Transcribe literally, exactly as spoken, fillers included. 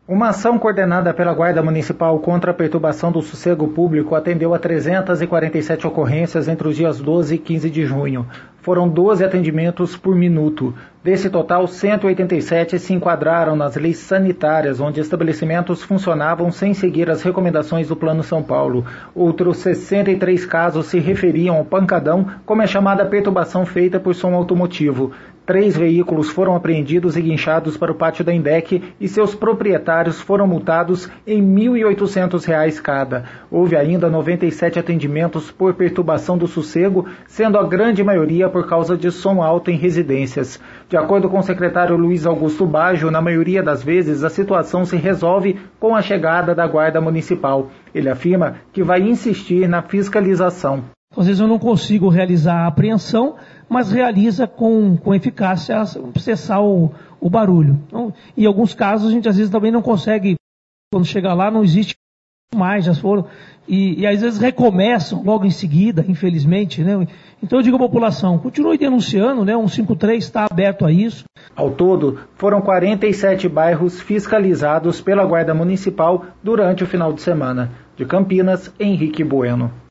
Uma ação coordenada pela Guarda Municipal contra a perturbação do sossego público atendeu a trezentas e quarenta e sete ocorrências entre os dias doze e quinze de junho. Foram doze atendimentos por minuto. Desse total, cento e oitenta e sete se enquadraram nas leis sanitárias, onde estabelecimentos funcionavam sem seguir as recomendações do Plano São Paulo. Outros sessenta e três casos se referiam ao pancadão, como é chamada a perturbação feita por som automotivo. Três veículos foram apreendidos e guinchados para o pátio da INDEC e seus proprietários foram multados em mil e oitocentos reais cada. Houve ainda noventa e sete atendimentos por perturbação do sossego, sendo a grande maioria por causa de som alto em residências. De acordo com o secretário Luiz Augusto Baggio, na maioria das vezes a situação se resolve com a chegada da Guarda Municipal. Ele afirma que vai insistir na fiscalização. Às vezes eu não consigo realizar a apreensão, mas realiza com, com eficácia cessar o, o barulho. Então, em alguns casos a gente às vezes também não consegue, quando chega lá não existe mais, já foram, e, e às vezes recomeçam logo em seguida, infelizmente, né? Então eu digo à população, continue denunciando, né? cento e cinquenta e três está aberto a isso. Ao todo, foram quarenta e sete bairros fiscalizados pela Guarda Municipal durante o final de semana. De Campinas, Henrique Bueno.